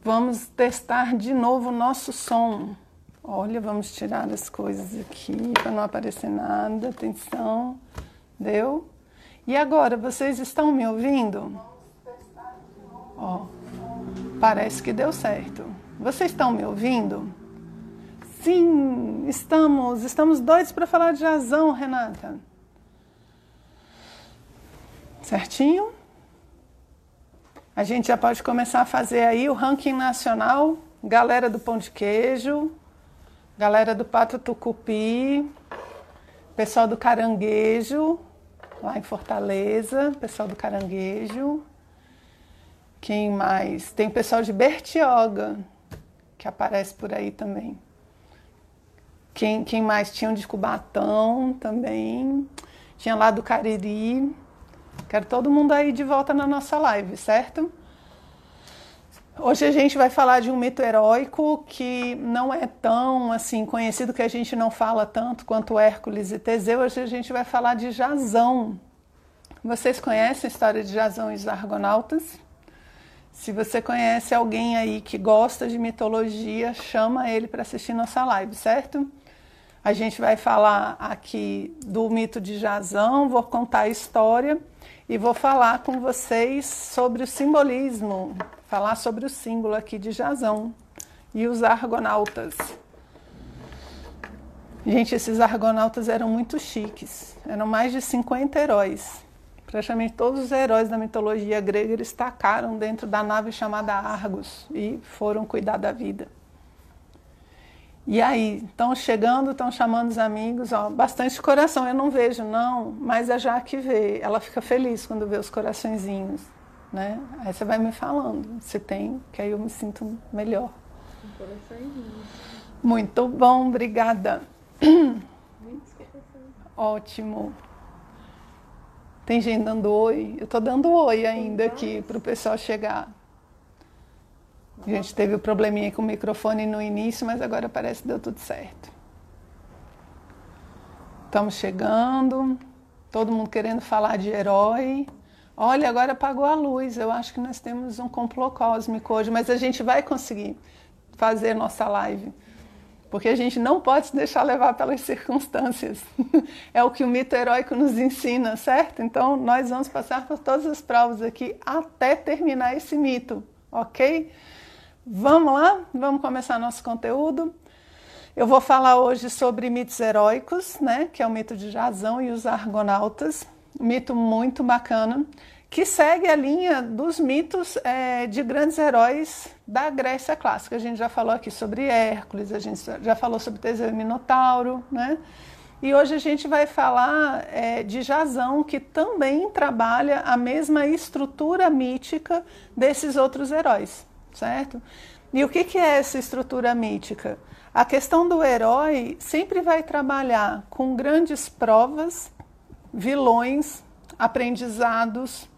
Vamos testar de novo o nosso som. Olha, vamos tirar as coisas aqui para não aparecer nada. Atenção. Deu? E agora, vocês estão me ouvindo? Ó, parece que deu certo. Vocês estão me ouvindo? Sim, estamos doidos para falar de jazão, Renata. Certinho? A gente já pode começar a fazer aí o ranking nacional, galera do Pão de Queijo, galera do Pato Tucupi, pessoal do Caranguejo, lá em Fortaleza, pessoal do Caranguejo. Quem mais? Tem o pessoal de Bertioga, que aparece por aí também. Quem mais? Tinha de Cubatão também. Tinha lá do Cariri. Quero todo mundo aí de volta na nossa live, certo? Hoje a gente vai falar de um mito heróico que não é tão assim conhecido, que a gente não fala tanto quanto Hércules e Teseu. Hoje a gente vai falar de Jasão. Vocês conhecem a história de Jasão e os Argonautas? Se você conhece alguém aí que gosta de mitologia, chama ele para assistir nossa live, certo? A gente vai falar aqui do mito de Jasão, vou contar a história e vou falar com vocês sobre o simbolismo, falar sobre o símbolo aqui de Jasão e os argonautas. Gente, esses argonautas eram muito chiques, eram mais de 50 heróis. Praticamente todos os heróis da mitologia grega eles tacaram dentro da nave chamada Argos e foram cuidar da vida. E aí, estão chegando, estão chamando os amigos, ó, bastante coração, eu não vejo não, mas a Jaque vê, ela fica feliz quando vê os coraçõezinhos, né? Aí você vai me falando, se tem, que aí eu me sinto melhor. Um coraçãozinho. Muito bom, obrigada. Muitos corações. Ótimo. Tem gente dando oi? Eu estou dando oi ainda aqui para o pessoal chegar. A gente teve um probleminha com o microfone no início, mas agora parece que deu tudo certo. Estamos chegando, todo mundo querendo falar de herói. Olha, agora apagou a luz, eu acho que nós temos um complô cósmico hoje, mas a gente vai conseguir fazer nossa live. Porque a gente não pode se deixar levar pelas circunstâncias. É o que o mito heróico nos ensina, certo? Então, nós vamos passar por todas as provas aqui até terminar esse mito, ok? Vamos lá? Vamos começar nosso conteúdo. Eu vou falar hoje sobre mitos heróicos, né? Que é o mito de Jasão e os Argonautas. Um mito muito bacana, que segue a linha dos mitos de grandes heróis da Grécia clássica. A gente já falou aqui sobre Hércules, a gente já falou sobre Teseu e Minotauro, né? E hoje a gente vai falar de Jasão, que também trabalha a mesma estrutura mítica desses outros heróis, certo? E o que é essa estrutura mítica? A questão do herói sempre vai trabalhar com grandes provas, vilões, aprendizados,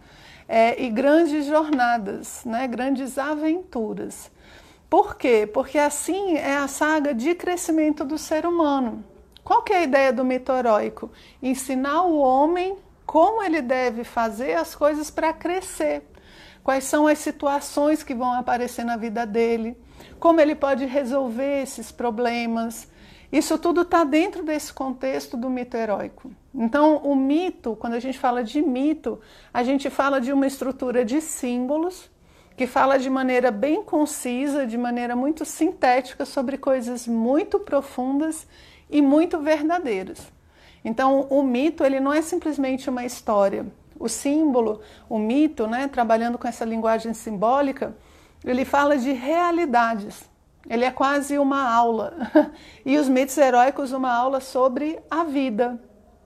e grandes jornadas, né? Grandes aventuras. Por quê? Porque assim é a saga de crescimento do ser humano. Qual que é a ideia do mito heróico? Ensinar o homem como ele deve fazer as coisas para crescer. Quais são as situações que vão aparecer na vida dele, como ele pode resolver esses problemas. Isso tudo está dentro desse contexto do mito heróico. Então, o mito, quando a gente fala de mito, a gente fala de uma estrutura de símbolos que fala de maneira bem concisa, de maneira muito sintética sobre coisas muito profundas e muito verdadeiras. Então, o mito ele não é simplesmente uma história. O símbolo, o mito, né, trabalhando com essa linguagem simbólica, ele fala de realidades. Ele é quase uma aula. E os mitos heróicos, uma aula sobre a vida.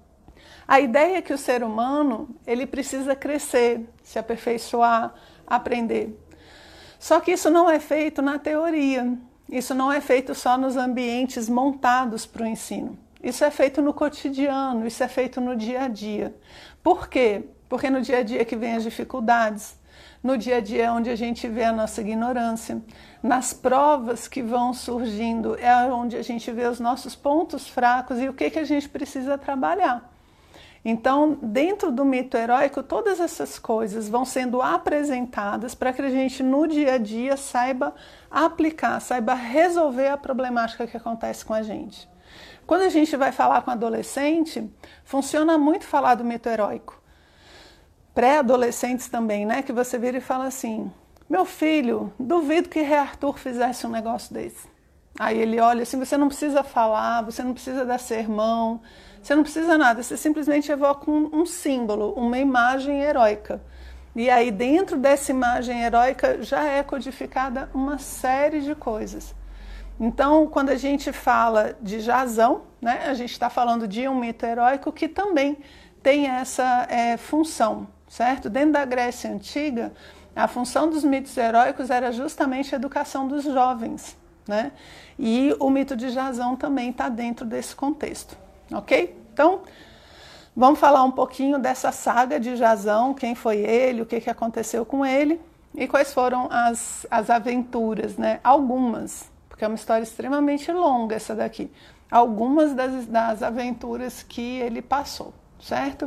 A ideia é que o ser humano, ele precisa crescer, se aperfeiçoar, aprender. Só que isso não é feito na teoria. Isso não é feito só nos ambientes montados para o ensino. Isso é feito no cotidiano, isso é feito no dia a dia. Por quê? Porque no dia a dia que vem as dificuldades, no dia a dia é onde a gente vê a nossa ignorância, nas provas que vão surgindo é onde a gente vê os nossos pontos fracos e o que a gente precisa trabalhar. Então, dentro do mito heróico, todas essas coisas vão sendo apresentadas para que a gente, no dia a dia, saiba aplicar, saiba resolver a problemática que acontece com a gente. Quando a gente vai falar com adolescente, funciona muito falar do mito heróico. Pré-adolescentes também, né? Que você vira e fala assim, meu filho, duvido que Rei Arthur fizesse um negócio desse. Aí ele olha assim, você não precisa falar, você não precisa dar sermão, você não precisa nada, você simplesmente evoca um símbolo, uma imagem heróica. E aí dentro dessa imagem heróica já é codificada uma série de coisas. Então, quando a gente fala de Jasão, né, a gente está falando de um mito heróico que também tem essa função, certo? Dentro da Grécia Antiga, a função dos mitos heróicos era justamente a educação dos jovens, né? E o mito de Jasão também está dentro desse contexto, ok? Então, vamos falar um pouquinho dessa saga de Jasão, quem foi ele, o que aconteceu com ele e quais foram as aventuras, né? Algumas, porque é uma história extremamente longa essa daqui, algumas das aventuras que ele passou, certo?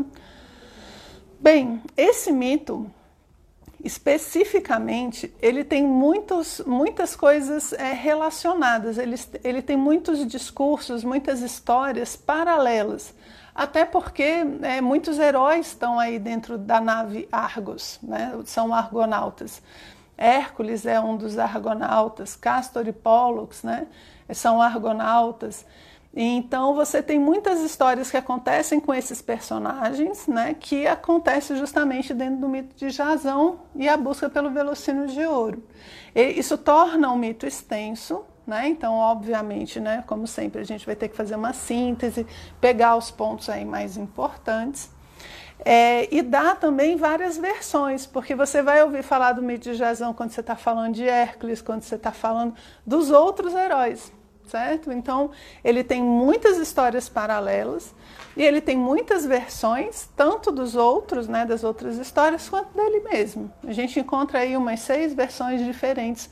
Bem, esse mito, especificamente, ele tem muitas coisas relacionadas, ele tem muitos discursos, muitas histórias paralelas, até porque muitos heróis estão aí dentro da nave Argos, né? São argonautas. Hércules é um dos argonautas, Castor e Pólux, né? São argonautas. Então você tem muitas histórias que acontecem com esses personagens, né, que acontece justamente dentro do mito de Jasão e a busca pelo velocínio de ouro. E isso torna o mito extenso, né? Então, obviamente, né, como sempre, a gente vai ter que fazer uma síntese, pegar os pontos aí mais importantes. E dá também várias versões, porque você vai ouvir falar do mito de Jasão quando você está falando de Hércules, quando você está falando dos outros heróis. Certo? Então, ele tem muitas histórias paralelas e ele tem muitas versões, tanto dos outros, né, das outras histórias, quanto dele mesmo. A gente encontra aí umas 6 versões diferentes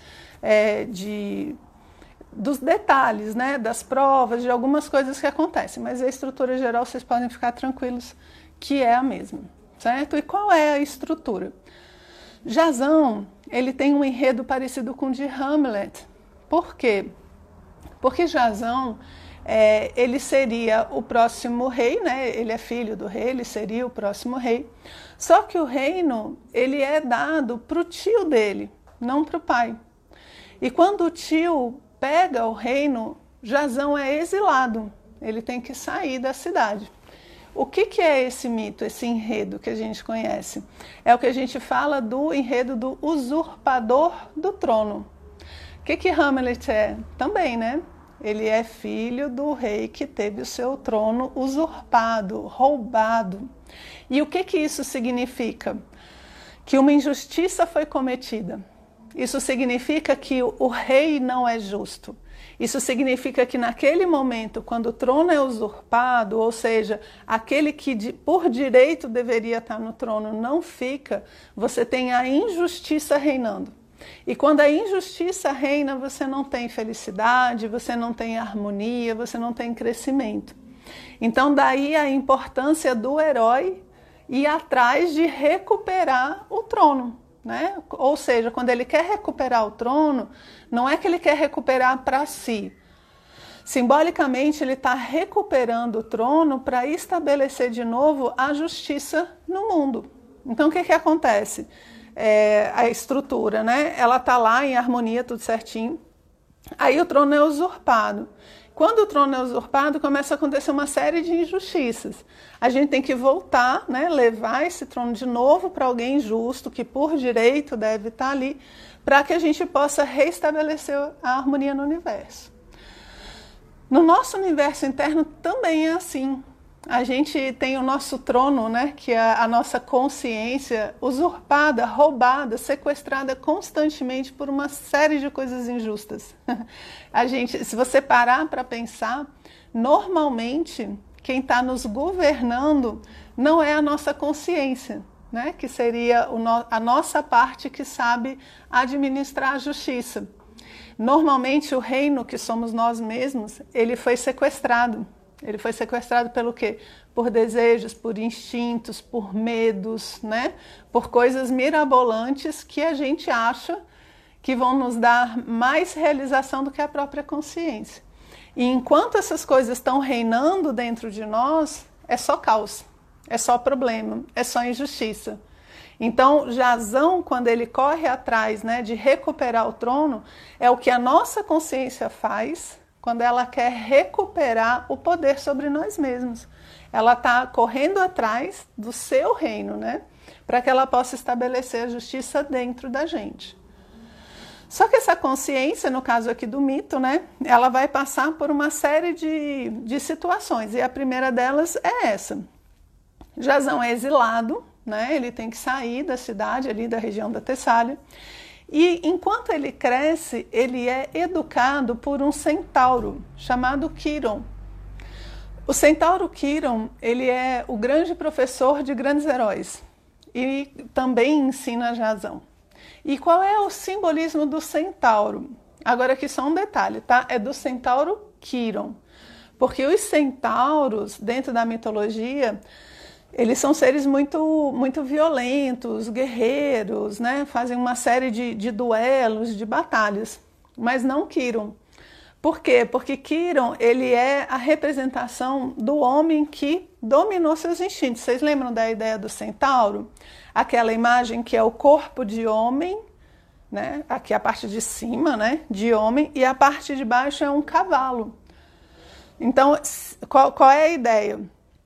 dos detalhes, né, das provas, de algumas coisas que acontecem, mas a estrutura geral vocês podem ficar tranquilos que é a mesma, certo? E qual é a estrutura? Jasão, ele tem um enredo parecido com o de Hamlet. Por quê? Porque Jasão, ele seria o próximo rei, né? Ele é filho do rei, ele seria o próximo rei. Só que o reino, ele é dado para o tio dele, não para o pai. E quando o tio pega o reino, Jasão é exilado, ele tem que sair da cidade. O que é esse mito, esse enredo que a gente conhece? É o que a gente fala do enredo do usurpador do trono. O que Hamlet é? Também, né? Ele é filho do rei que teve o seu trono usurpado, roubado. E o que isso significa? Que uma injustiça foi cometida. Isso significa que o rei não é justo. Isso significa que naquele momento, quando o trono é usurpado, ou seja, aquele que por direito deveria estar no trono não fica, você tem a injustiça reinando. E quando a injustiça reina, você não tem felicidade, você não tem harmonia, você não tem crescimento. Então daí a importância do herói ir atrás de recuperar o trono, né? Ou seja, quando ele quer recuperar o trono, não é que ele quer recuperar para si. Simbolicamente, ele está recuperando o trono para estabelecer de novo a justiça no mundo. Então o que acontece? A estrutura, né? Ela está lá em harmonia, tudo certinho. Aí o trono é usurpado. Quando o trono é usurpado, começa a acontecer uma série de injustiças. A gente tem que voltar, né? Levar esse trono de novo para alguém justo, que por direito deve estar ali, para que a gente possa restabelecer a harmonia no universo. No nosso universo interno também é assim. A gente tem o nosso trono, né, que é a nossa consciência usurpada, roubada, sequestrada constantemente por uma série de coisas injustas. Se você parar para pensar, normalmente quem está nos governando não é a nossa consciência, né, que seria a nossa parte que sabe administrar a justiça. Normalmente o reino, que somos nós mesmos, ele foi sequestrado. Ele foi sequestrado pelo quê? Por desejos, por instintos, por medos, né? Por coisas mirabolantes que a gente acha que vão nos dar mais realização do que a própria consciência. E enquanto essas coisas estão reinando dentro de nós, é só caos, é só problema, é só injustiça. Então, Jazão, quando ele corre atrás, né, de recuperar o trono, é o que a nossa consciência faz quando ela quer recuperar o poder sobre nós mesmos. Ela está correndo atrás do seu reino, né, para que ela possa estabelecer a justiça dentro da gente. Só que essa consciência, no caso aqui do mito, né, ela vai passar por uma série de situações, e a primeira delas é essa. Jazão é exilado, né, ele tem que sair da cidade, ali da região da Tessália, e enquanto ele cresce, ele é educado por um centauro chamado Quiron. O centauro Quiron, ele é o grande professor de grandes heróis, e também ensina Jazão. E qual é o simbolismo do centauro? Agora aqui só um detalhe, tá? É do centauro Quiron. Porque os centauros, dentro da mitologia, eles são seres muito violentos, guerreiros, né? Fazem uma série de duelos, de batalhas. Mas não Quiron. Por quê? Porque Quiron, ele é a representação do homem que dominou seus instintos. Vocês lembram da ideia do centauro? Aquela imagem que é o corpo de homem, né? Aqui a parte de cima, né? De homem, e a parte de baixo é um cavalo. Então, qual é a ideia?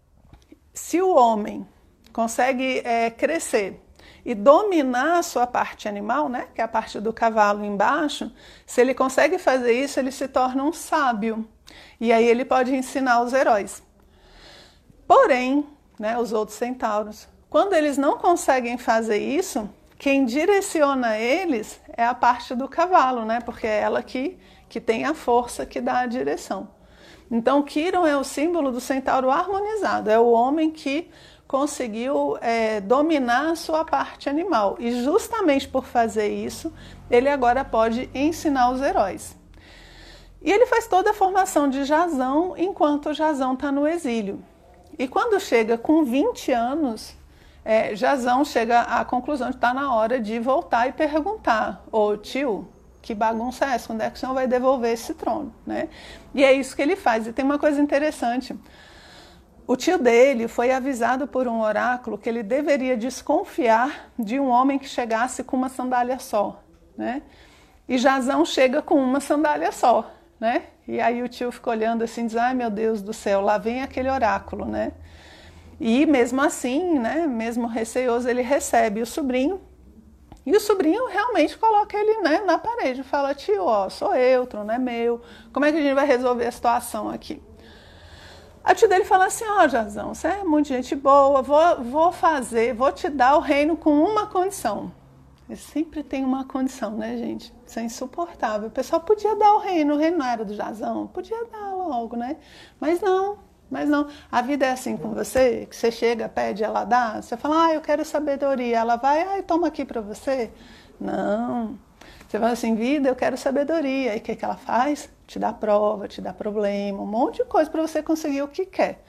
Se o homem consegue crescer e dominar a sua parte animal, né? Que é a parte do cavalo embaixo, se ele consegue fazer isso, ele se torna um sábio. E aí ele pode ensinar os heróis. Porém, né, os outros centauros, quando eles não conseguem fazer isso, quem direciona eles é a parte do cavalo, né? Porque é ela que tem a força que dá a direção. Então, Quiron é o símbolo do centauro harmonizado, é o homem que conseguiu dominar a sua parte animal. E justamente por fazer isso, ele agora pode ensinar os heróis. E ele faz toda a formação de Jazão enquanto Jazão está no exílio. E quando chega com 20 anos, Jazão chega à conclusão de que está na hora de voltar e perguntar: ô tio, que bagunça é essa? Quando é que o senhor vai devolver esse trono? Né? E é isso que ele faz. E tem uma coisa interessante. O tio dele foi avisado por um oráculo que ele deveria desconfiar de um homem que chegasse com uma sandália só. Né? E Jazão chega com uma sandália só. Né? E aí o tio fica olhando assim e diz: ai meu Deus do céu, lá vem aquele oráculo. Né? E mesmo assim, né, mesmo receoso, ele recebe o sobrinho. E o sobrinho realmente coloca ele, né, na parede e fala: tio, ó, sou eu, o trono é meu, como é que a gente vai resolver a situação aqui? A tia dele fala assim: ó, Jazão, você é muito gente boa, vou te dar o reino com uma condição. Ele sempre tem uma condição, né, gente? Isso é insuportável. O pessoal podia dar o reino não era do Jazão, podia dar logo, né? Mas não. A vida é assim com você, que você chega, pede, ela dá. Você fala: eu quero sabedoria. Ela vai, toma aqui para você. Não. Você fala assim: vida, eu quero sabedoria. E o que ela faz? Te dá prova, te dá problema, um monte de coisa para você conseguir o que quer.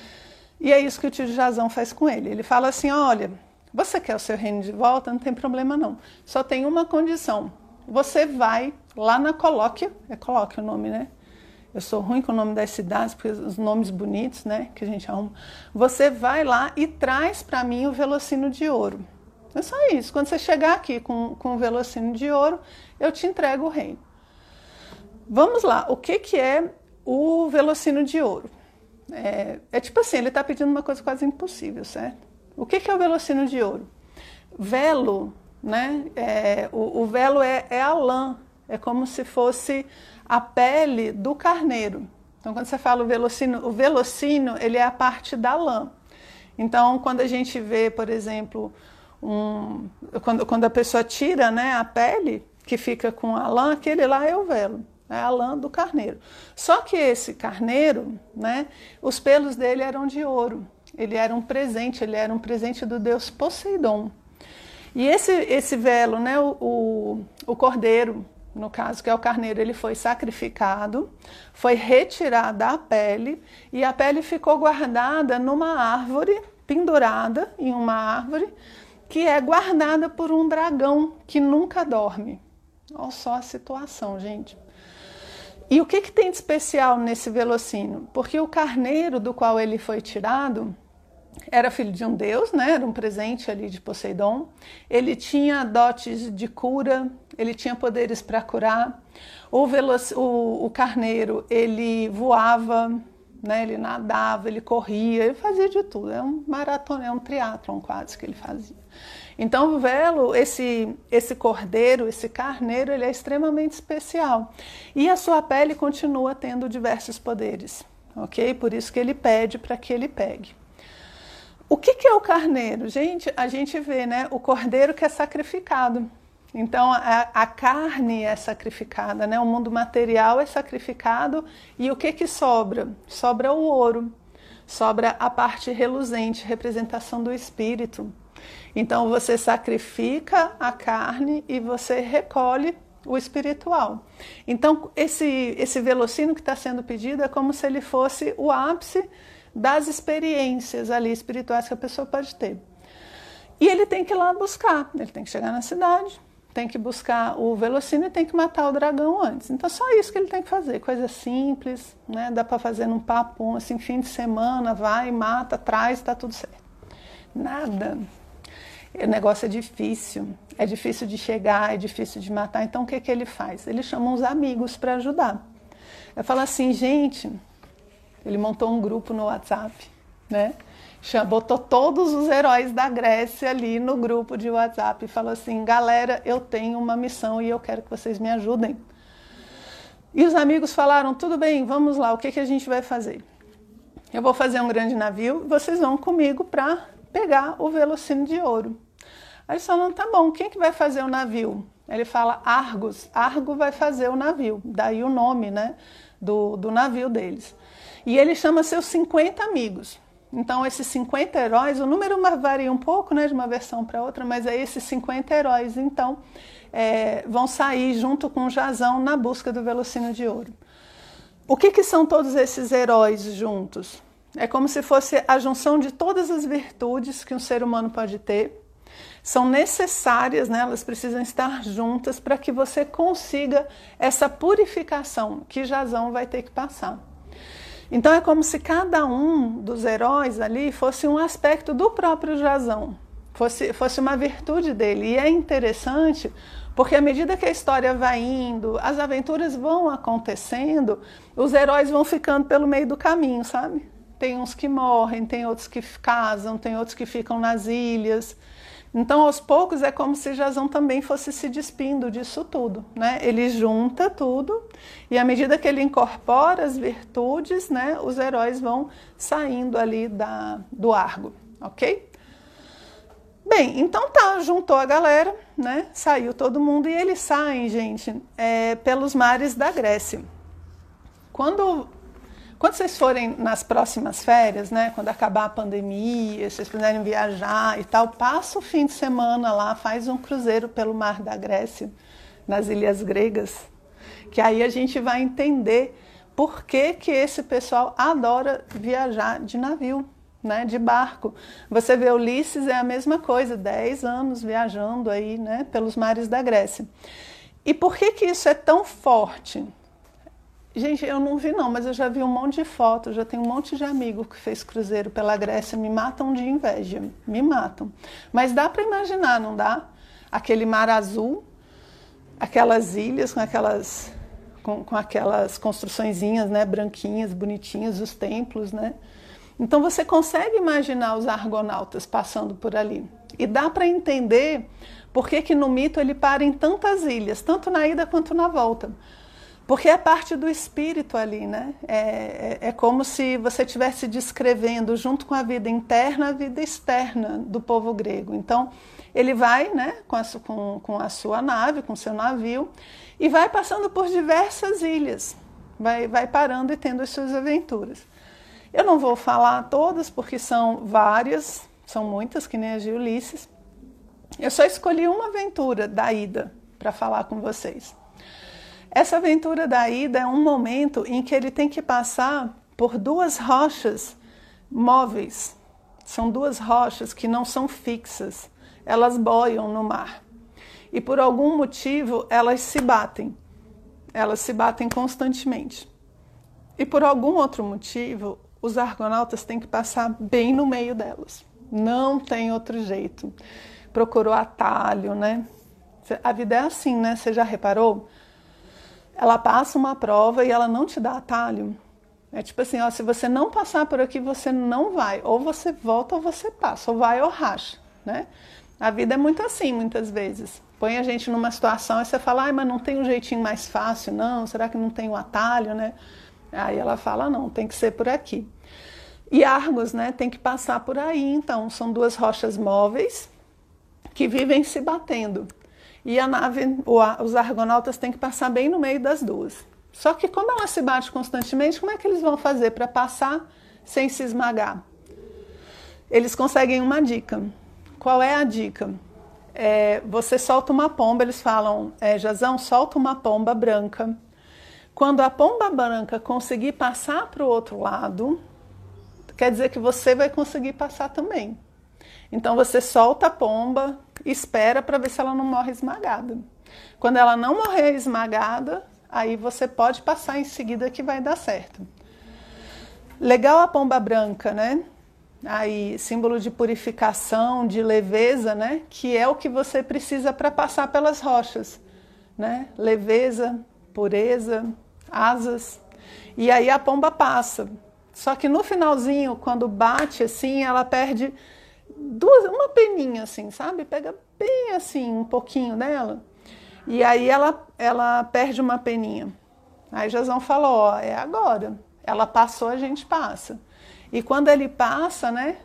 E é isso que o tio Jazão faz com ele. Ele fala assim: olha, você quer o seu reino de volta? Não tem problema não. Só tem uma condição. Você vai lá na Colóquia, é Colóquia o nome, né? Eu sou ruim com o nome das cidades, porque os nomes bonitos, né, que a gente arruma. Você vai lá e traz para mim o velocino de ouro. É só isso. Quando você chegar aqui com o velocino de ouro, eu te entrego o reino. Vamos lá. O que é o velocino de ouro? É tipo assim, ele está pedindo uma coisa quase impossível, certo? O que é o velocino de ouro? Velo, né? O velo é a lã. É como se fosse a pele do carneiro. Então, quando você fala o velocino, ele é a parte da lã. Então, quando a gente vê, por exemplo, quando a pessoa tira, né, a pele, que fica com a lã, aquele lá é o velo, é a lã do carneiro. Só que esse carneiro, né, os pelos dele eram de ouro. Ele era um presente do deus Poseidon. E esse velo, né, o cordeiro, no caso que é o carneiro, ele foi sacrificado, foi retirada a pele e a pele ficou guardada numa árvore, pendurada em uma árvore, que é guardada por um dragão que nunca dorme. Olha só a situação, gente. E o que tem de especial nesse velocínio? Porque o carneiro do qual ele foi tirado era filho de um deus, né? Era um presente ali de Poseidon. Ele tinha dotes de cura, ele tinha poderes para curar. O carneiro, ele voava, né? Ele nadava, ele corria, ele fazia de tudo. É um maratona, é um triatlon quase que ele fazia. Então o velo, esse cordeiro, esse carneiro, ele é extremamente especial. E a sua pele continua tendo diversos poderes, ok? Por isso que ele pede para que ele pegue. O que é o carneiro? Gente, a gente vê, né? O cordeiro que é sacrificado. Então, a carne é sacrificada, né? O mundo material é sacrificado. E o que sobra? Sobra o ouro. Sobra a parte reluzente, representação do espírito. Então, você sacrifica a carne e você recolhe o espiritual. Então, esse velocínio que está sendo pedido é como se ele fosse o ápice das experiências ali espirituais que a pessoa pode ter. E ele tem que ir lá buscar, ele tem que chegar na cidade, tem que buscar o velocínio e tem que matar o dragão antes. Então só isso que ele tem que fazer, coisa simples, né? Dá para fazer num papo, assim, fim de semana, vai, mata, traz, tá tudo certo. Nada. O negócio é difícil de chegar, é difícil de matar. Então o que ele faz? Ele chama uns amigos para ajudar. Eu falo assim, gente... Ele montou um grupo no WhatsApp, né? Botou todos os heróis da Grécia ali no grupo de WhatsApp e falou assim, galera, eu tenho uma missão e eu quero que vocês me ajudem. E os amigos falaram, tudo bem, vamos lá, o que a gente vai fazer? Eu vou fazer um grande navio e vocês vão comigo para pegar o velocínio de ouro. Aí eles falaram, tá bom, quem que vai fazer o navio? Ele fala, Argos, Argo vai fazer o navio, daí o nome, né, do navio deles. E ele chama seus 50 amigos. Então, esses 50 heróis, o número varia um pouco, né, de uma versão para outra, mas aí esses 50 heróis, então, vão sair junto com Jasão na busca do velocínio de ouro. O que são todos esses heróis juntos? É como se fosse a junção de todas as virtudes que um ser humano pode ter. São necessárias, né, elas precisam estar juntas para que você consiga essa purificação que Jasão vai ter que passar. Então é como se cada um dos heróis ali fosse um aspecto do próprio Jasão, fosse uma virtude dele. E é interessante porque à medida que a história vai indo, as aventuras vão acontecendo, os heróis vão ficando pelo meio do caminho, sabe? Tem uns que morrem, tem outros que casam, tem outros que ficam nas ilhas. Então, aos poucos, é como se Jasão também fosse se despindo disso tudo, né? Ele junta tudo e, à medida que ele incorpora as virtudes, né, os heróis vão saindo ali do Argo, ok? Bem, então tá, juntou a galera, né? Saiu todo mundo e eles saem, gente, pelos mares da Grécia. Quando vocês forem nas próximas férias, né, quando acabar a pandemia, vocês puderem viajar e tal, passa o fim de semana lá, faz um cruzeiro pelo mar da Grécia, nas ilhas gregas, que aí a gente vai entender por que esse pessoal adora viajar de navio, né, de barco. Você vê Ulisses, é a mesma coisa, 10 anos viajando aí, né, pelos mares da Grécia. E por que isso é tão forte? Gente, eu não vi não, mas eu já vi um monte de fotos, já tenho um monte de amigo que fez cruzeiro pela Grécia, me matam de inveja, me matam. Mas dá para imaginar, não dá? Aquele mar azul, aquelas ilhas com aquelas construçõezinhas, né, branquinhas, bonitinhas, os templos, né? Então você consegue imaginar os argonautas passando por ali. E dá para entender por que no mito ele para em tantas ilhas, tanto na ida quanto na volta. Porque é parte do espírito ali, né? É como se você estivesse descrevendo, junto com a vida interna, a vida externa do povo grego. Então, ele vai, né, com a sua nave, com o seu navio, e vai passando por diversas ilhas. Vai parando e tendo as suas aventuras. Eu não vou falar todas, porque são várias, são muitas, que nem as de Ulisses. Eu só escolhi uma aventura da ida para falar com vocês. Essa aventura da ida é um momento em que ele tem que passar por duas rochas móveis. São duas rochas que não são fixas, elas boiam no mar. E por algum motivo elas se batem constantemente. E por algum outro motivo, os argonautas têm que passar bem no meio delas. Não tem outro jeito. Procurou atalho, né? A vida é assim, né? Você já reparou? Ela passa uma prova e ela não te dá atalho. É tipo assim, ó, se você não passar por aqui, você não vai. Ou você volta ou você passa, ou vai ou racha, né? A vida é muito assim, muitas vezes. Põe a gente numa situação e você fala, ai, mas não tem um jeitinho mais fácil, não? Será que não tem um atalho, né? Aí ela fala, não, tem que ser por aqui. E Argos, né, tem que passar por aí, então. São duas rochas móveis que vivem se batendo. E a nave, os argonautas têm que passar bem no meio das duas. Só que como ela se bate constantemente, como é que eles vão fazer para passar sem se esmagar? Eles conseguem uma dica. Qual é a dica? Você solta uma pomba, eles falam, Jazão, solta uma pomba branca. Quando a pomba branca conseguir passar para o outro lado, quer dizer que você vai conseguir passar também. Então você solta a pomba, espera para ver se ela não morre esmagada. Quando ela não morrer esmagada, aí você pode passar em seguida que vai dar certo. Legal a pomba branca, né? Aí, símbolo de purificação, de leveza, né? Que é o que você precisa para passar pelas rochas, né? Leveza, pureza, asas. E aí a pomba passa. Só que no finalzinho, quando bate assim, ela perde uma peninha assim, sabe? Pega bem assim, um pouquinho dela. E aí ela perde uma peninha. Aí Jazão falou, ó, é agora. Ela passou, a gente passa. E quando ele passa, né,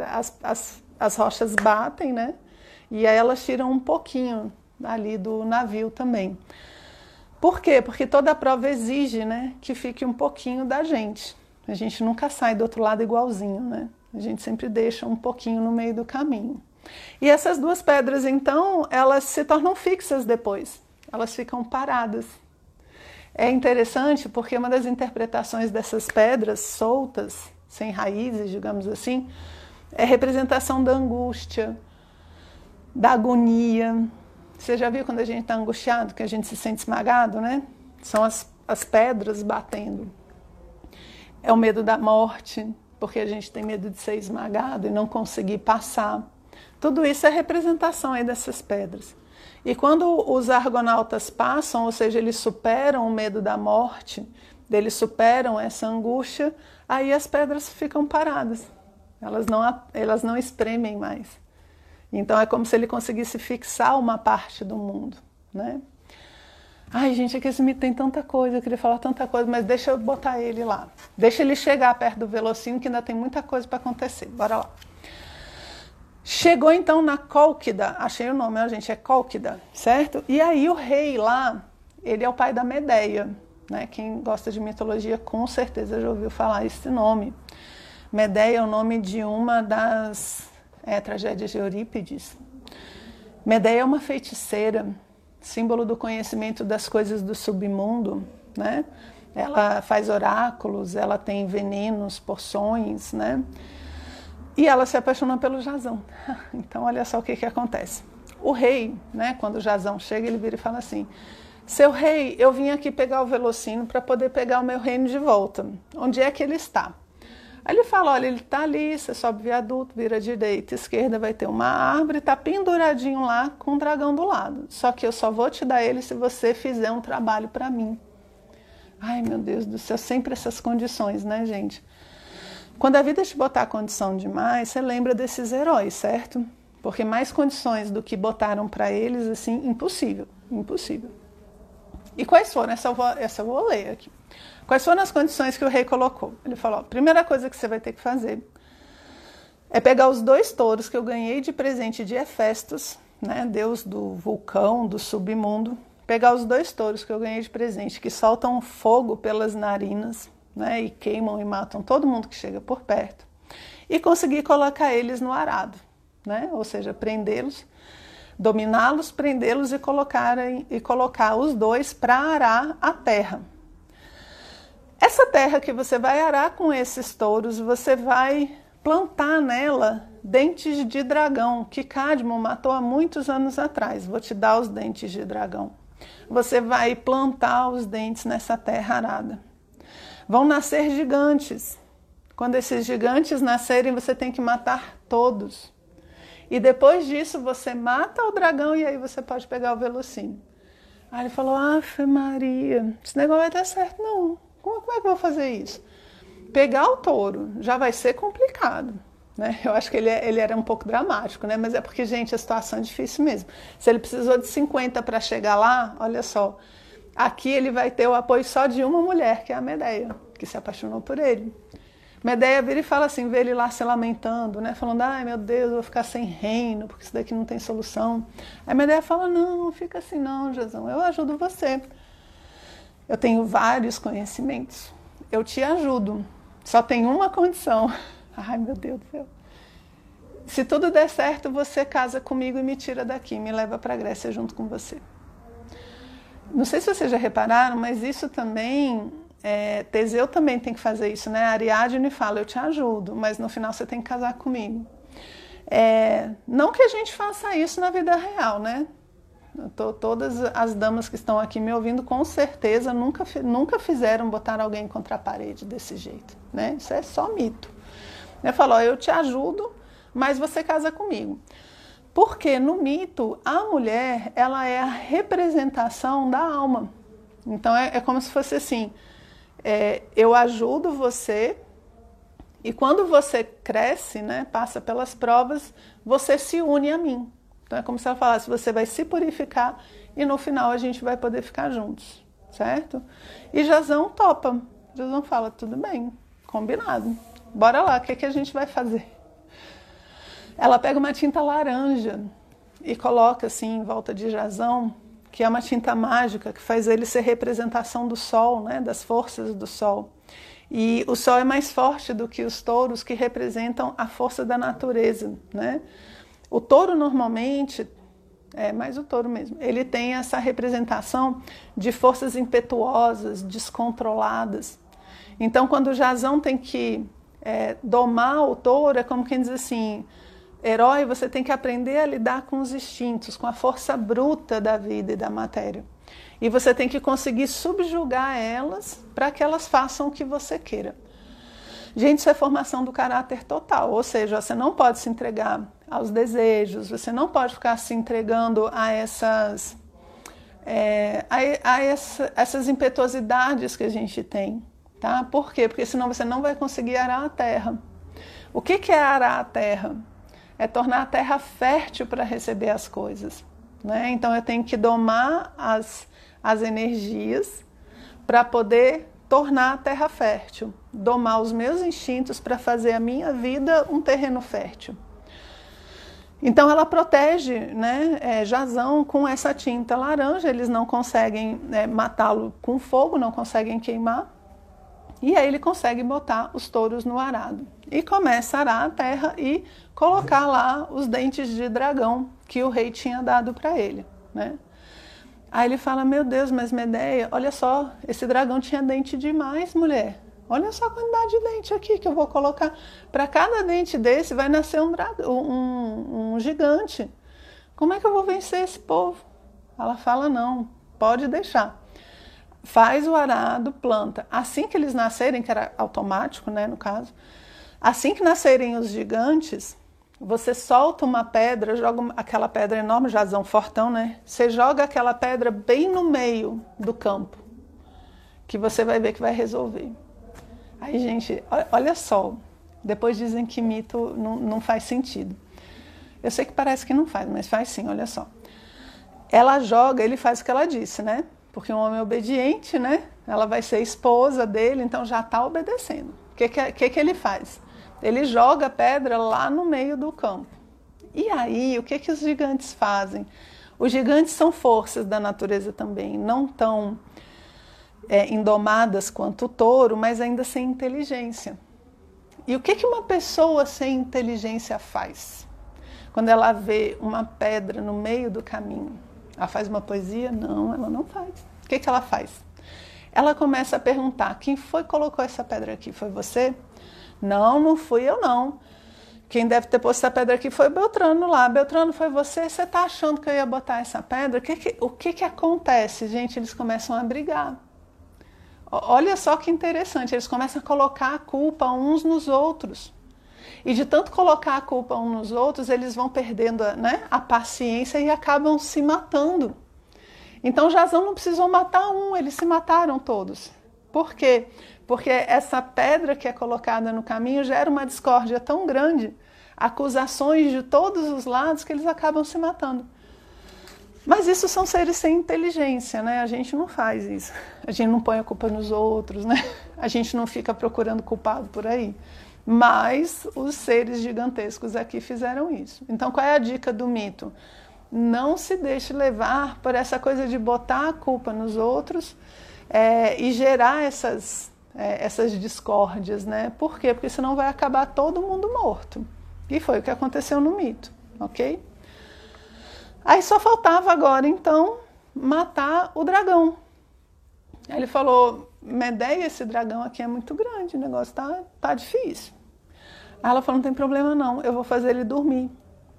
as rochas batem, né? E aí elas tiram um pouquinho ali do navio também. Por quê? Porque toda a prova exige, né, que fique um pouquinho da gente. A gente nunca sai do outro lado igualzinho, né? A gente sempre deixa um pouquinho no meio do caminho. E essas duas pedras, então, elas se tornam fixas depois. Elas ficam paradas. É interessante porque uma das interpretações dessas pedras soltas, sem raízes, digamos assim, é representação da angústia, da agonia. Você já viu quando a gente está angustiado, que a gente se sente esmagado, né? São as pedras batendo. É o medo da morte, porque a gente tem medo de ser esmagado e não conseguir passar. Tudo isso é representação aí dessas pedras. E quando os argonautas passam, ou seja, eles superam o medo da morte, eles superam essa angústia, aí as pedras ficam paradas. Elas não espremem mais. Então é como se ele conseguisse fixar uma parte do mundo, né? Ai, gente, é que esse mito tem tanta coisa, eu queria falar tanta coisa, mas deixa eu botar ele lá. Deixa ele chegar perto do Velocino, que ainda tem muita coisa para acontecer. Bora lá. Chegou então na Cólquida, achei o nome, gente, é Cólquida, certo? E aí o rei lá, ele é o pai da Medeia, né? Quem gosta de mitologia com certeza já ouviu falar esse nome. Medeia é o nome de uma das tragédias de Eurípides. Medeia é uma feiticeira, símbolo do conhecimento das coisas do submundo, né? Ela faz oráculos, ela tem venenos, poções, né? E ela se apaixona pelo Jazão. Então, olha só o que acontece. O rei, né, quando o Jazão chega, ele vira e fala assim, seu rei, eu vim aqui pegar o Velocino para poder pegar o meu reino de volta. Onde é que ele está? Aí ele fala, olha, ele está ali, você sobe o viaduto, vira à direita, esquerda, vai ter uma árvore, está penduradinho lá com um dragão do lado. Só que eu só vou te dar ele se você fizer um trabalho para mim. Ai, meu Deus do céu, sempre essas condições, né, gente? Quando a vida te botar condição demais, você lembra desses heróis, certo? Porque mais condições do que botaram para eles, assim, impossível, impossível. E quais foram? Essa eu vou ler aqui. Quais foram as condições que o rei colocou? Ele falou, a primeira coisa que você vai ter que fazer é pegar os 2 touros que eu ganhei de presente de Hefestos, né, deus do vulcão, do submundo, pegar os 2 touros que eu ganhei de presente, que soltam fogo pelas narinas, né, e queimam e matam todo mundo que chega por perto, e conseguir colocar eles no arado, né, ou seja, prendê-los, dominá-los, prendê-los e colocar os dois para arar a terra. Essa terra que você vai arar com esses touros, você vai plantar nela dentes de dragão, que Cadmo matou há muitos anos atrás. Vou te dar os dentes de dragão. Você vai plantar os dentes nessa terra arada. Vão nascer gigantes. Quando esses gigantes nascerem, você tem que matar todos. E depois disso, você mata o dragão e aí você pode pegar o velocínio. Aí ele falou, Ave Maria, esse negócio vai dar certo, não. Como é que eu vou fazer isso? Pegar o touro já vai ser complicado, né? Eu acho que ele era um pouco dramático, né? Mas é porque, gente, a situação é difícil mesmo. Se ele precisou de 50 para chegar lá, olha só, aqui ele vai ter o apoio só de uma mulher, que é a Medeia, que se apaixonou por ele. Medeia vira e fala assim, vê ele lá se lamentando, né? Falando, ai meu Deus, eu vou ficar sem reino, porque isso daqui não tem solução. Aí Medeia fala, não fica assim não, Jasão, eu ajudo você. Eu tenho vários conhecimentos, eu te ajudo, só tem uma condição. Ai meu Deus do céu. Se tudo der certo, você casa comigo e me tira daqui, me leva para a Grécia junto com você. Não sei se vocês já repararam, mas isso também... Teseu também tem que fazer isso, né? Ariadne fala, eu te ajudo, mas no final você tem que casar comigo. Não que a gente faça isso na vida real, né? Todas as damas que estão aqui me ouvindo, com certeza, nunca fizeram botar alguém contra a parede desse jeito, né? Isso é só mito. Ele falou, eu te ajudo, mas você casa comigo. Porque no mito, a mulher, ela é a representação da alma. Então é como se fosse assim, eu ajudo você e quando você cresce, né, passa pelas provas, você se une a mim. Então é como se ela falasse, você vai se purificar e no final a gente vai poder ficar juntos, certo? E Jasão topa. Jasão fala, tudo bem, combinado. Bora lá, o que a gente vai fazer? Ela pega uma tinta laranja e coloca assim em volta de Jasão, que é uma tinta mágica que faz ele ser representação do sol, né, das forças do sol. E o sol é mais forte do que os touros, que representam a força da natureza, né? O touro normalmente, mais o touro mesmo, ele tem essa representação de forças impetuosas, descontroladas. Então quando o Jasão tem que domar o touro, é como quem diz assim, herói, você tem que aprender a lidar com os instintos, com a força bruta da vida e da matéria. E você tem que conseguir subjugar elas para que elas façam o que você queira. Gente, isso é formação do caráter total, ou seja, você não pode se entregar aos desejos, você não pode ficar se entregando a essas impetuosidades que a gente tem, tá? Por quê? Porque senão você não vai conseguir arar a terra. O que é arar a terra? É tornar a terra fértil para receber as coisas, né? Então eu tenho que domar as energias para poder tornar a terra fértil, domar os meus instintos para fazer a minha vida um terreno fértil. Então ela protege, né, Jasão com essa tinta laranja, eles não conseguem matá-lo com fogo, não conseguem queimar, e aí ele consegue botar os touros no arado. E começa a arar a terra e colocar lá os dentes de dragão que o rei tinha dado para ele, né? Aí ele fala, meu Deus, mas Medeia, olha só, esse dragão tinha dente demais, mulher. Olha só a quantidade de dente aqui que eu vou colocar. Para cada dente desse vai nascer um gigante. Como é que eu vou vencer esse povo? Ela fala, não, pode deixar. Faz o arado, planta. Assim que eles nascerem, que era automático, né, no caso, assim que nascerem os gigantes, você solta uma pedra, joga aquela pedra enorme, Jasão fortão, né? Você joga aquela pedra bem no meio do campo, que você vai ver que vai resolver. Aí, gente, olha só, depois dizem que mito não faz sentido. Eu sei que parece que não faz, mas faz sim, olha só. Ela joga, ele faz o que ela disse, né? Porque um homem obediente, né? Ela vai ser esposa dele, então já está obedecendo. O que ele faz? Ele joga a pedra lá no meio do campo. E aí, o que os gigantes fazem? Os gigantes são forças da natureza também, não tão indomadas quanto o touro, mas ainda sem inteligência. E o que uma pessoa sem inteligência faz? quando ela vê uma pedra no meio do caminho, ela faz uma poesia? Não, ela não faz. O que ela faz? Ela começa a perguntar, quem foi que colocou essa pedra aqui? Foi você? Não, não fui eu não. Quem deve ter posto essa pedra aqui foi o Beltrano lá. Beltrano, foi você? Você está achando que eu ia botar essa pedra? O que acontece? Gente, eles começam a brigar. Olha só que interessante, eles começam a colocar a culpa uns nos outros. E de tanto colocar a culpa uns nos outros, eles vão perdendo, né, a paciência e acabam se matando. Então Jazão não precisou matar um, eles se mataram todos. Por quê? Porque essa pedra que é colocada no caminho gera uma discórdia tão grande, acusações de todos os lados, que eles acabam se matando. Mas isso são seres sem inteligência, né? A gente não faz isso. A gente não põe a culpa nos outros, né? A gente não fica procurando culpado por aí. Mas os seres gigantescos aqui fizeram isso. Então, qual é a dica do mito? Não se deixe levar por essa coisa de botar a culpa nos outros e gerar essas discórdias, né? Por quê? Porque senão vai acabar todo mundo morto. E foi o que aconteceu no mito, ok? Aí só faltava agora, então, matar o dragão. Aí ele falou, Medeia, esse dragão aqui é muito grande, o negócio tá difícil. Aí ela falou, não tem problema não, eu vou fazer ele dormir.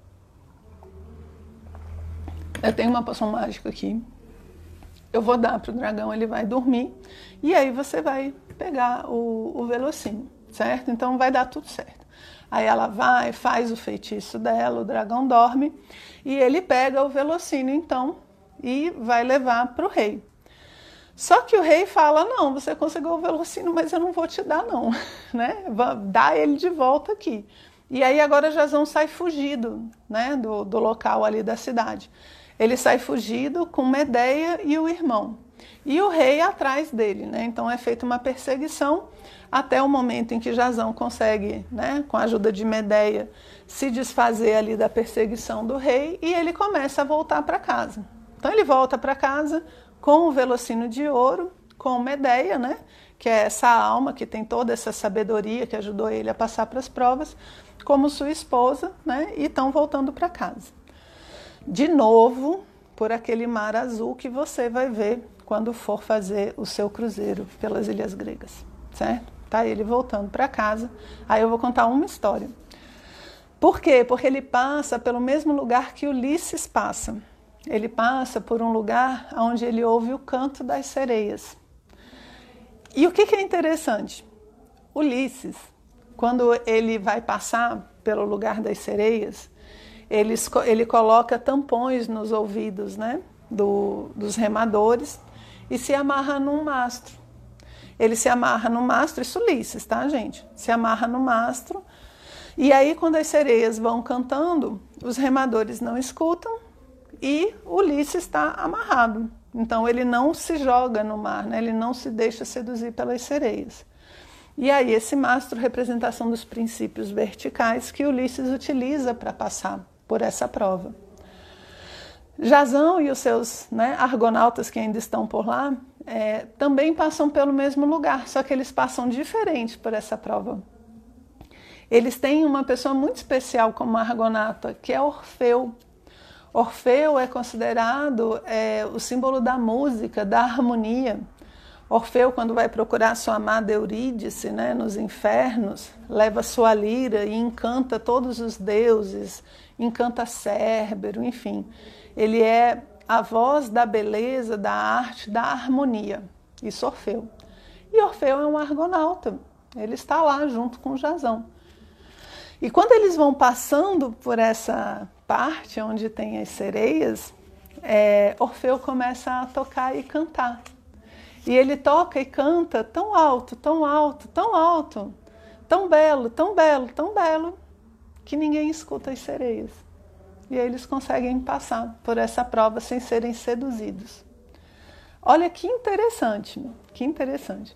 Eu tenho uma poção mágica aqui, eu vou dar para o dragão, ele vai dormir, e aí você vai pegar o velocínio, certo? Então vai dar tudo certo. Aí ela vai, faz o feitiço dela, o dragão dorme, e ele pega o velocínio, então, e vai levar para o rei. Só que o rei fala, não, você conseguiu o velocínio, mas eu não vou te dar não, né? Dá ele de volta aqui. E aí agora Jazão sai fugido, né, do local ali da cidade. Ele sai fugido com Medeia e o irmão. E o rei atrás dele, né? Então é feita uma perseguição até o momento em que Jazão consegue, né, com a ajuda de Medeia, se desfazer ali da perseguição do rei e ele começa a voltar para casa. Então ele volta para casa com o velocínio de ouro, com Medeia, né, que é essa alma que tem toda essa sabedoria que ajudou ele a passar para as provas, como sua esposa, né, e estão voltando para casa. De novo, por aquele mar azul que você vai ver quando for fazer o seu cruzeiro pelas ilhas gregas, certo? Tá ele voltando para casa. Aí eu vou contar uma história. Por quê? Porque ele passa pelo mesmo lugar que Ulisses passa. Ele passa por um lugar onde ele ouve o canto das sereias. E o que é interessante? Ulisses, quando ele vai passar pelo lugar das sereias, ele coloca tampões nos ouvidos, né, dos remadores e se amarra num mastro. Ele se amarra no mastro, isso Ulisses, tá, gente? Se amarra no mastro e aí quando as sereias vão cantando, os remadores não escutam e Ulisses está amarrado. Então ele não se joga no mar, né? Ele não se deixa seduzir pelas sereias. E aí esse mastro, representação dos princípios verticais que Ulisses utiliza para passar por essa prova. Jazão e os seus, né, argonautas que ainda estão por lá também passam pelo mesmo lugar, só que eles passam diferente por essa prova. Eles têm uma pessoa muito especial como argonauta, que é Orfeu. Orfeu é considerado o símbolo da música, da harmonia. Orfeu, quando vai procurar sua amada Eurídice, né, nos infernos, leva sua lira e encanta todos os deuses, encanta Cérbero, enfim. Ele é a voz da beleza, da arte, da harmonia. Isso Orfeu. E Orfeu é um argonauta. Ele está lá junto com Jazão. E quando eles vão passando por essa parte onde tem as sereias, Orfeu começa a tocar e cantar. E ele toca e canta tão alto, tão alto, tão alto, tão belo, tão belo, tão belo, que ninguém escuta as sereias. E aí eles conseguem passar por essa prova sem serem seduzidos. Olha que interessante, que interessante.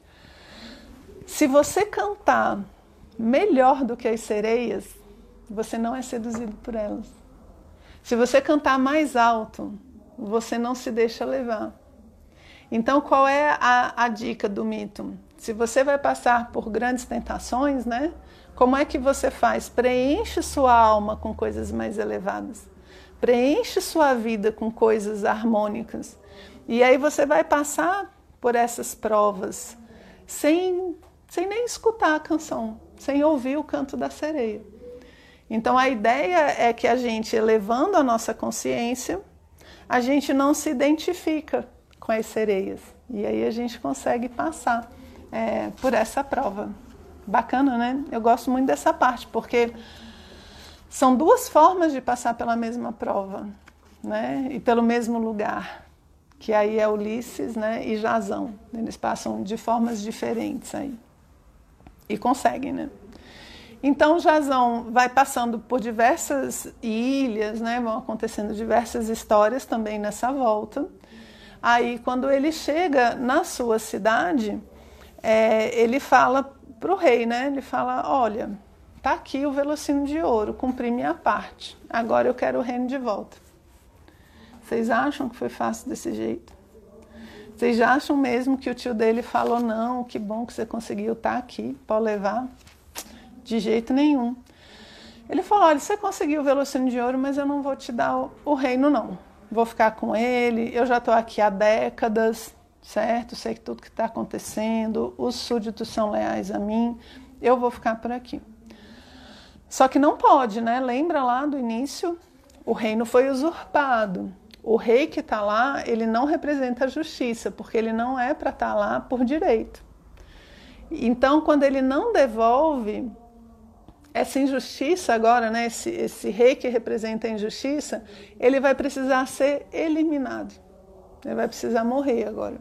Se você cantar melhor do que as sereias, você não é seduzido por elas. Se você cantar mais alto, você não se deixa levar. Então, qual é a dica do mito? Se você vai passar por grandes tentações, né? Como é que você faz? Preenche sua alma com coisas mais elevadas. Preenche sua vida com coisas harmônicas. E aí você vai passar por essas provas sem nem escutar a canção, sem ouvir o canto da sereia. Então a ideia é que a gente, elevando a nossa consciência, a gente não se identifica com as sereias. E aí a gente consegue passar por essa prova. Bacana, né? Eu gosto muito dessa parte, porque são duas formas de passar pela mesma prova, né? E pelo mesmo lugar, que aí é Ulisses, né? E Jasão. Eles passam de formas diferentes aí. E conseguem, né? Então Jasão vai passando por diversas ilhas, né? Vão acontecendo diversas histórias também nessa volta. Aí quando ele chega na sua cidade, ele fala para o rei, né? Ele fala, olha, tá aqui o velocino de ouro, cumpri minha parte. Agora eu quero o reino de volta. Vocês acham que foi fácil desse jeito? Vocês acham mesmo que o tio dele falou, não, que bom que você conseguiu estar aqui, pode levar? De jeito nenhum. Ele falou, olha, você conseguiu o velocino de ouro, mas eu não vou te dar o reino, não. Vou ficar com ele, eu já estou aqui há décadas, certo? Sei que tudo que está acontecendo, os súditos são leais a mim, eu vou ficar por aqui. Só que não pode, né? Lembra lá do início? O reino foi usurpado. O rei que está lá, ele não representa a justiça, porque ele não é para estar lá por direito. Então, quando ele não devolve essa injustiça agora, né, esse rei que representa a injustiça, ele vai precisar ser eliminado. Ele vai precisar morrer agora.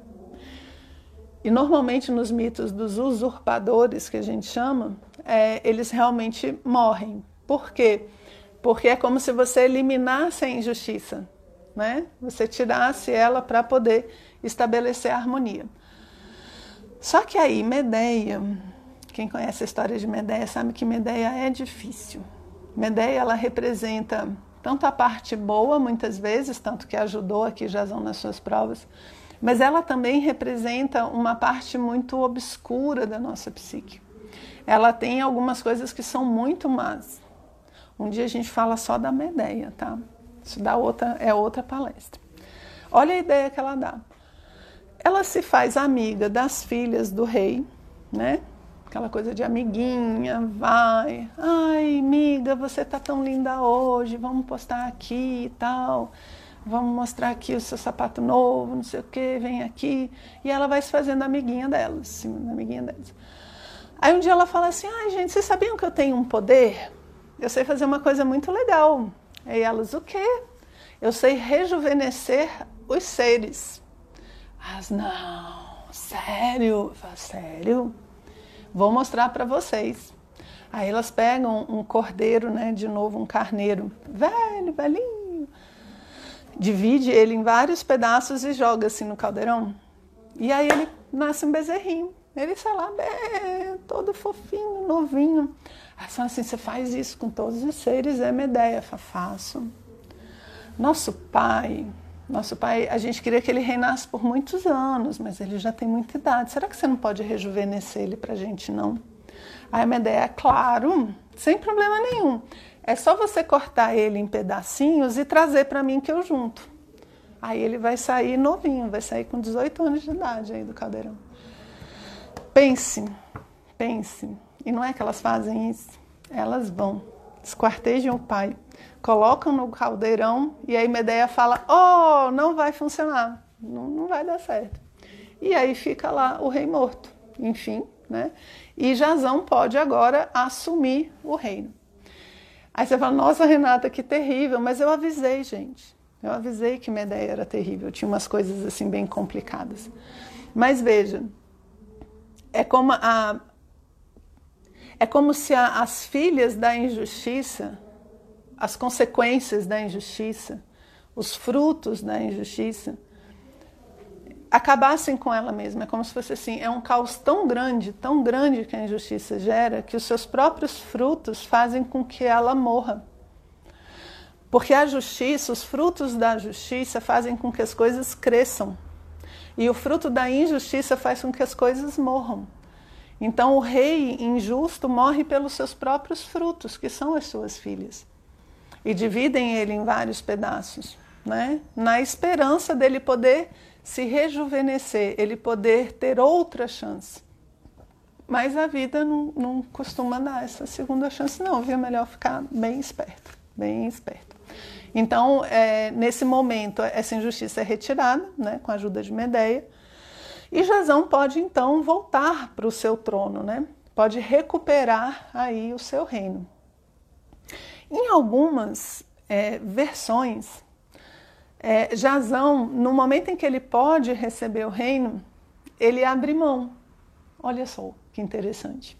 E normalmente nos mitos dos usurpadores, que a gente chama, eles realmente morrem. Por quê? Porque é como se você eliminasse a injustiça, né? Você tirasse ela para poder estabelecer a harmonia. Só que aí, Medeia, quem conhece a história de Medeia sabe que Medeia é difícil. Medeia, ela representa tanto a parte boa, muitas vezes, tanto que ajudou aqui Jasão nas suas provas, mas ela também representa uma parte muito obscura da nossa psique. Ela tem algumas coisas que são muito más. Um dia a gente fala só da Medeia, tá? Isso dá outra palestra. Olha a ideia que ela dá. Ela se faz amiga das filhas do rei, né? Aquela coisa de amiguinha, vai. Ai, amiga, você tá tão linda hoje, vamos postar aqui e tal. Vamos mostrar aqui o seu sapato novo, não sei o que, vem aqui. E ela vai se fazendo amiguinha delas, sim, amiguinha delas. Aí um dia ela fala assim, ai gente, vocês sabiam que eu tenho um poder? Eu sei fazer uma coisa muito legal. Aí elas, o quê? Eu sei rejuvenescer os seres. Mas não, sério? Eu falo, sério? Vou mostrar para vocês. Aí elas pegam um cordeiro, né, de novo um carneiro, velho, velhinho, divide ele em vários pedaços e joga assim no caldeirão. E aí ele nasce um bezerrinho. Ele, sei lá, todo fofinho, novinho. Aí fala assim, você faz isso com todos os seres, é Medeia. Eu falo, faço. Nosso pai, a gente queria que ele reinasse por muitos anos, mas ele já tem muita idade. Será que você não pode rejuvenescer ele pra gente, não? Aí a Medeia, claro, sem problema nenhum. É só você cortar ele em pedacinhos e trazer para mim que eu junto. Aí ele vai sair novinho, vai sair com 18 anos de idade aí do caldeirão. Pense. E não é que elas fazem isso? Elas vão, esquartejam o pai, colocam no caldeirão e aí Medeia fala, oh, não vai funcionar, não vai dar certo. E aí fica lá o rei morto, enfim, né? E Jasão pode agora assumir o reino. Aí você fala, nossa, Renata, que terrível, mas eu avisei, gente. Eu avisei que Medeia era terrível, tinha umas coisas assim bem complicadas. Mas veja, é como se as filhas da injustiça, as consequências da injustiça, os frutos da injustiça, acabassem com ela mesma. É como se fosse assim, é um caos tão grande que a injustiça gera, que os seus próprios frutos fazem com que ela morra. Porque a justiça, os frutos da justiça fazem com que as coisas cresçam. E o fruto da injustiça faz com que as coisas morram. Então o rei injusto morre pelos seus próprios frutos, que são as suas filhas. E dividem ele em vários pedaços, né? Na esperança dele poder se rejuvenescer, ele poder ter outra chance. Mas a vida não costuma dar essa segunda chance, não, viu? É melhor ficar bem esperto, bem esperto. Então, nesse momento, essa injustiça é retirada, né, com a ajuda de Medeia, e Jazão pode, então, voltar para o seu trono, né? Pode recuperar aí o seu reino. Em algumas versões, Jazão, no momento em que ele pode receber o reino, ele abre mão. Olha só que interessante.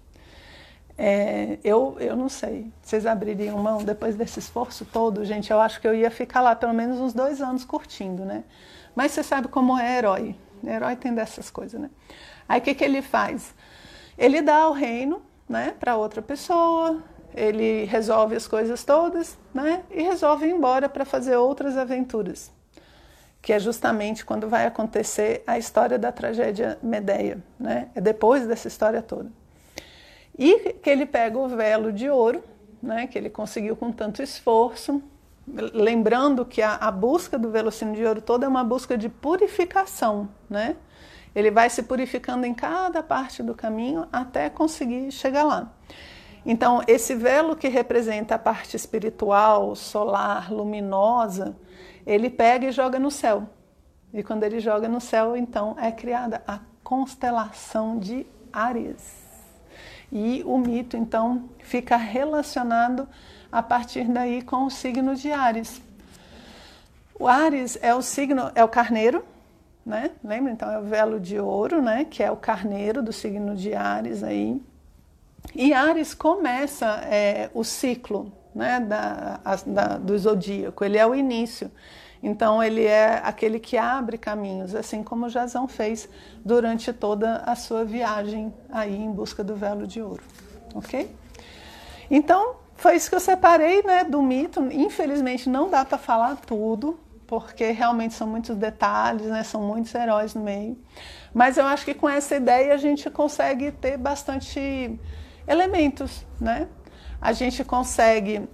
Eu não sei, vocês abririam mão depois desse esforço todo? Gente, eu acho que eu ia ficar lá pelo menos uns 2 anos curtindo, né? Mas você sabe como é herói. Herói tem dessas coisas, né? Aí o que ele faz? Ele dá o reino, né, para outra pessoa, ele resolve as coisas todas, né, e resolve ir embora para fazer outras aventuras, que é justamente quando vai acontecer a história da tragédia Medeia, né? É depois dessa história toda. E que ele pega o velo de ouro, né, que ele conseguiu com tanto esforço, lembrando que a busca do velocino de ouro toda é uma busca de purificação, né? Ele vai se purificando em cada parte do caminho até conseguir chegar lá. Então, esse velo que representa a parte espiritual, solar, luminosa, ele pega e joga no céu. E quando ele joga no céu, então, é criada a constelação de Áries. E o mito, então, fica relacionado a partir daí com o signo de Áries. O Áries é o signo, é o carneiro, né? Lembra? Então, é o velo de ouro, né? Que é o carneiro do signo de Áries aí. E Áries começa o ciclo, né, do zodíaco, ele é o início. Então ele é aquele que abre caminhos, assim como Jazão fez durante toda a sua viagem aí em busca do velo de ouro, ok? Então foi isso que eu separei, né, do mito. Infelizmente não dá para falar tudo, porque realmente são muitos detalhes, né, são muitos heróis no meio. Mas eu acho que com essa ideia a gente consegue ter bastante elementos, né? A gente consegue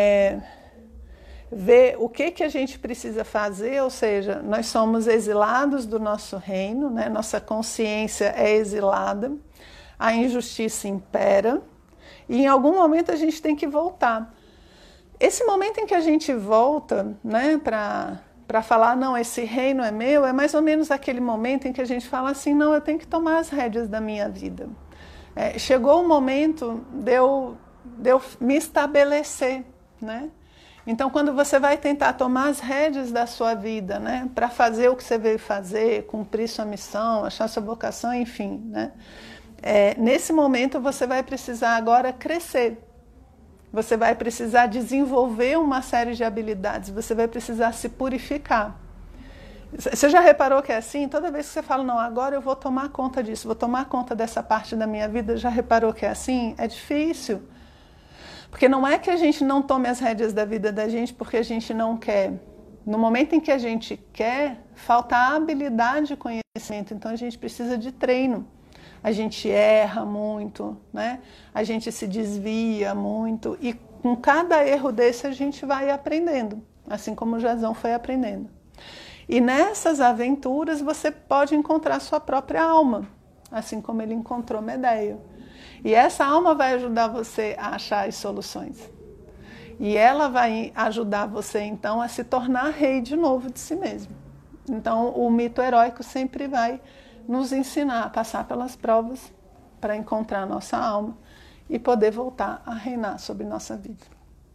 ver o que a gente precisa fazer, ou seja, nós somos exilados do nosso reino, né? Nossa consciência é exilada, a injustiça impera, e em algum momento a gente tem que voltar. Esse momento em que a gente volta, né, para falar, não, esse reino é meu, é mais ou menos aquele momento em que a gente fala assim, não, eu tenho que tomar as rédeas da minha vida. Chegou o momento de eu me estabelecer, né? Então, quando você vai tentar tomar as rédeas da sua vida, né, para fazer o que você veio fazer, cumprir sua missão, achar sua vocação, enfim, né? Nesse momento você vai precisar agora crescer. Você vai precisar desenvolver uma série de habilidades, você vai precisar se purificar. Você já reparou que é assim? Toda vez que você fala, não, agora eu vou tomar conta disso, vou tomar conta dessa parte da minha vida, já reparou que é assim? É difícil. Porque não é que a gente não tome as rédeas da vida da gente porque a gente não quer. No momento em que a gente quer, falta habilidade e conhecimento, então a gente precisa de treino. A gente erra muito, né? A gente se desvia muito e com cada erro desse a gente vai aprendendo, assim como o Jazão foi aprendendo. E nessas aventuras você pode encontrar sua própria alma, assim como ele encontrou Medeia. E essa alma vai ajudar você a achar as soluções. E ela vai ajudar você, então, a se tornar rei de novo de si mesmo. Então, o mito heróico sempre vai nos ensinar a passar pelas provas para encontrar a nossa alma e poder voltar a reinar sobre nossa vida.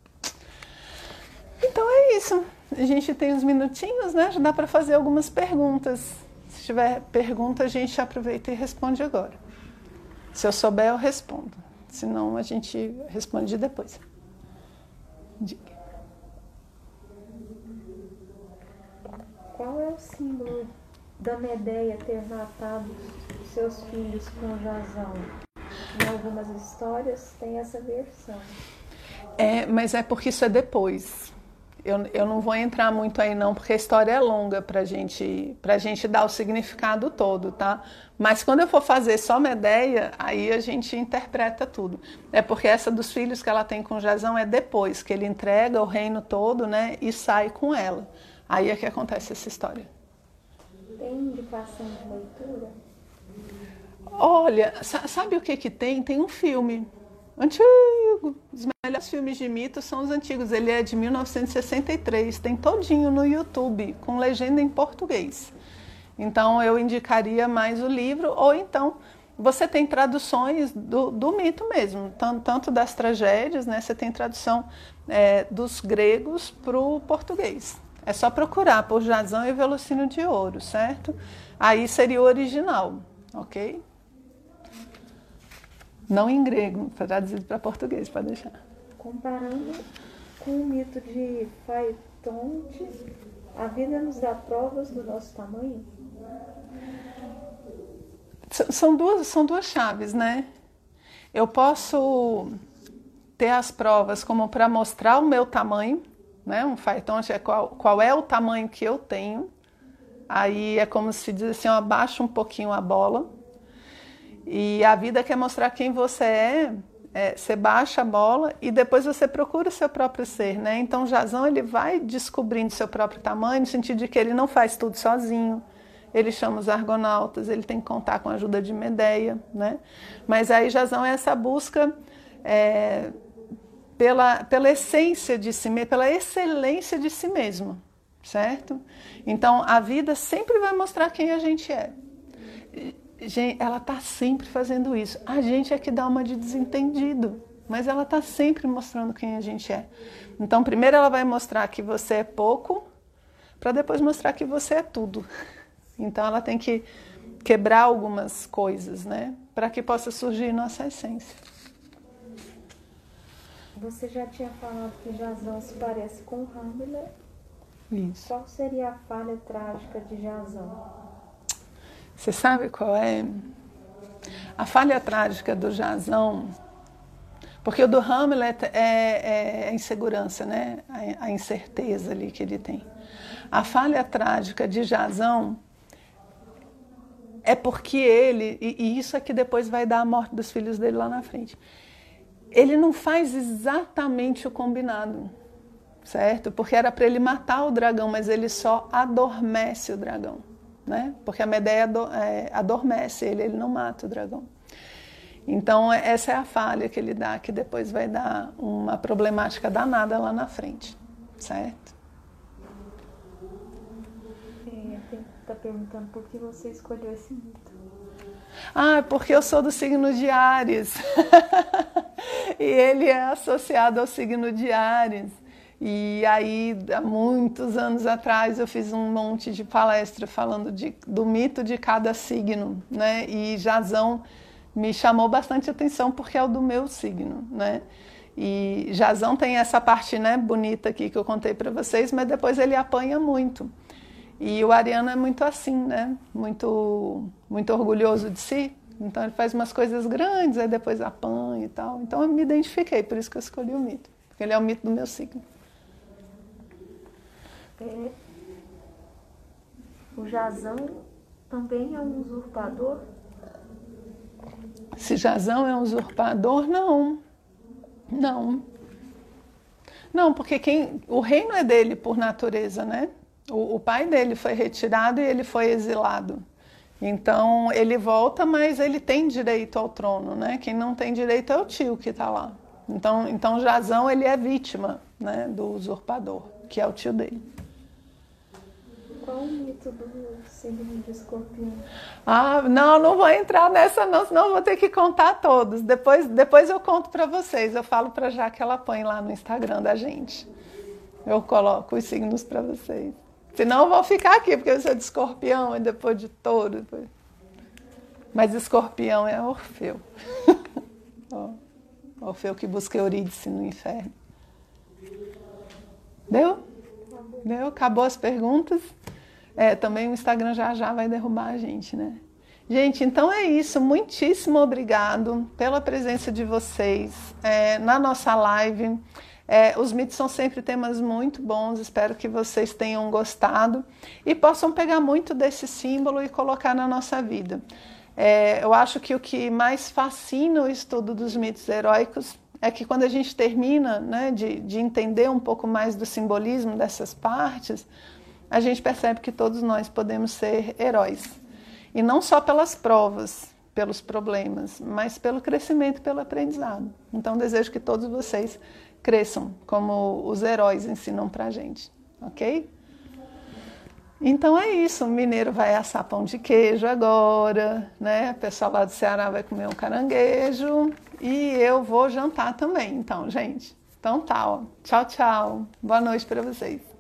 Então é isso. A gente tem uns minutinhos, né? Já dá para fazer algumas perguntas. Se tiver pergunta, a gente aproveita e responde agora. Se eu souber, eu respondo. Senão, a gente responde depois. Diga. Qual é o símbolo da Medeia ter matado seus filhos com Jazão? Em algumas histórias tem essa versão. Mas é porque isso é depois. Eu não vou entrar muito aí não, porque a história é longa pra gente dar o significado todo, tá? Mas quando eu for fazer só Medeia, aí a gente interpreta tudo. É porque essa dos filhos que ela tem com Jazão é depois, que ele entrega o reino todo, né, e sai com ela. Aí é que acontece essa história. Tem indicação de leitura? Olha, sabe o que que tem? Tem um filme antigo. Os melhores filmes de mito são os antigos. Ele é de 1963, tem todinho no YouTube, com legenda em português. Então eu indicaria mais o livro, ou então você tem traduções do mito mesmo, tanto das tragédias, né? Você tem tradução dos gregos para o português. É só procurar por Jazão e Velocínio de Ouro, certo? Aí seria o original, ok? Não em grego, traduzido para português, pode deixar. Comparando com o mito de Faetonte, a vida nos dá provas do nosso tamanho? São duas chaves, né? Eu posso ter as provas como para mostrar o meu tamanho, né? Um Faetonte é qual é o tamanho que eu tenho. Aí é como se diz assim, abaixa um pouquinho a bola. E a vida quer mostrar quem você você baixa a bola e depois você procura o seu próprio ser, né? Então Jazão ele vai descobrindo seu próprio tamanho, no sentido de que ele não faz tudo sozinho, ele chama os argonautas, ele tem que contar com a ajuda de Medeia, né? Mas aí Jazão é essa busca pela essência de si mesmo, pela excelência de si mesmo, certo? Então a vida sempre vai mostrar quem a gente é. Gente, ela está sempre fazendo isso. A gente é que dá uma de desentendido, mas ela está sempre mostrando quem a gente é. Então, primeiro ela vai mostrar que você é pouco, para depois mostrar que você é tudo. Então, ela tem que quebrar algumas coisas, né, para que possa surgir nossa essência. Você já tinha falado que Jazão se parece com Hamlet. Isso. Qual seria a falha trágica de Jazão? Você sabe qual é? A falha trágica do Jazão, porque o do Hamlet é a insegurança, né? A incerteza ali que ele tem. A falha trágica de Jazão é porque ele, e isso é que depois vai dar a morte dos filhos dele lá na frente, ele não faz exatamente o combinado, certo? Porque era para ele matar o dragão, mas ele só adormece o dragão. Né? Porque a Medeia adormece ele não mata o dragão. Então essa é a falha que ele dá, que depois vai dar uma problemática danada lá na frente, certo? Está perguntando por que você escolheu esse mito. Porque eu sou do signo de Áries. E ele é associado ao signo de Áries. E aí, há muitos anos atrás, eu fiz um monte de palestra falando do mito de cada signo, né? E Jazão me chamou bastante atenção porque é o do meu signo, né? E Jazão tem essa parte, né, bonita aqui que eu contei para vocês, mas depois ele apanha muito. E o ariano é muito assim, né? Muito, muito orgulhoso de si. Então ele faz umas coisas grandes, aí depois apanha e tal. Então eu me identifiquei, por isso que eu escolhi o mito. Porque ele é o mito do meu signo. O Jazão também é um usurpador? Se Jazão é um usurpador, não. Não. Não, porque o reino é dele por natureza, né? O pai dele foi retirado e ele foi exilado. Então ele volta, mas ele tem direito ao trono, né? Quem não tem direito é o tio que está lá. Então Jazão ele é vítima, né, do usurpador, que é o tio dele. Qual o mito do signo de Escorpião? Não vou entrar nessa não, senão vou ter que contar todos. Depois eu conto para vocês, eu falo para Já que ela põe lá no Instagram da gente. Eu coloco os signos para vocês. Senão eu vou ficar aqui, porque eu sou de Escorpião e depois de Touro. Mas Escorpião é Orfeu. Orfeu que busca Eurídice no inferno. Deu? Acabou as perguntas? Também o Instagram já vai derrubar a gente, né? Gente, então é isso. Muitíssimo obrigado pela presença de vocês na nossa live. Os mitos são sempre temas muito bons, espero que vocês tenham gostado e possam pegar muito desse símbolo e colocar na nossa vida. Eu acho que o que mais fascina o estudo dos mitos heróicos é que quando a gente termina, né, de entender um pouco mais do simbolismo dessas partes, a gente percebe que todos nós podemos ser heróis. E não só pelas provas, pelos problemas, mas pelo crescimento e pelo aprendizado. Então, desejo que todos vocês cresçam como os heróis ensinam pra gente, ok? Então é isso, o mineiro vai assar pão de queijo agora, né? O pessoal lá do Ceará vai comer um caranguejo e eu vou jantar também, então, gente. Então tá, ó. Tchau, tchau. Boa noite para vocês.